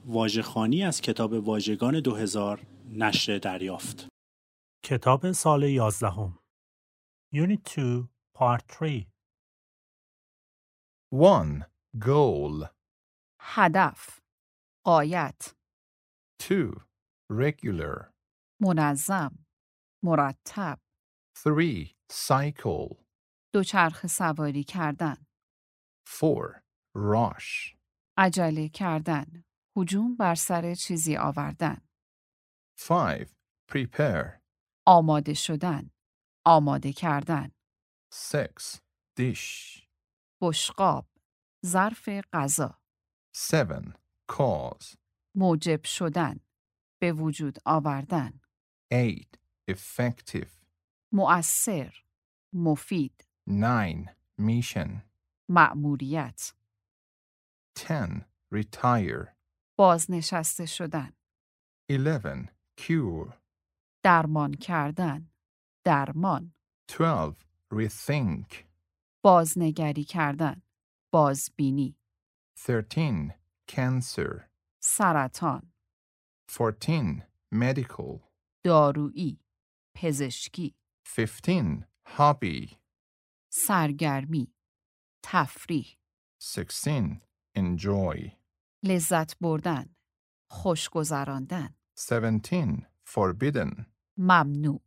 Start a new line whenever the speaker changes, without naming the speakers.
واژه‌خوانی از کتاب واژگان 2000 نشر دریافت.
کتاب سال 11 Unit 2 Part 3
1. Goal.
هدف، غایت،
2. Regular.
منظم، مرتب،
3. Cycle.
دوچرخه سواری کردن،
4. Rush.
عجله کردن، هجوم بر سر چیزی آوردن،
5. Prepare.
آماده شدن، آماده کردن،
6. Dish.
بشقاب، ظرف غذا،
7. Cause.
موجب شدن، به وجود آوردن،
8. Effective.
مؤثر، مفید،
9. Mission.
مأموریت،
10. Retire.
بازنشسته شدن،
11. Cure.
درمان کردن، درمان،
12. Rethink.
بازنگری کردن، بازبینی،
13. Cancer.
سرطان،
14. Medical.
دارویی، پزشکی،
15. Hobby.
سرگرمی، تفریح،
16. Enjoy.
لذت بردن، خوش گذراندن،
17. Forbidden.
ممنوع.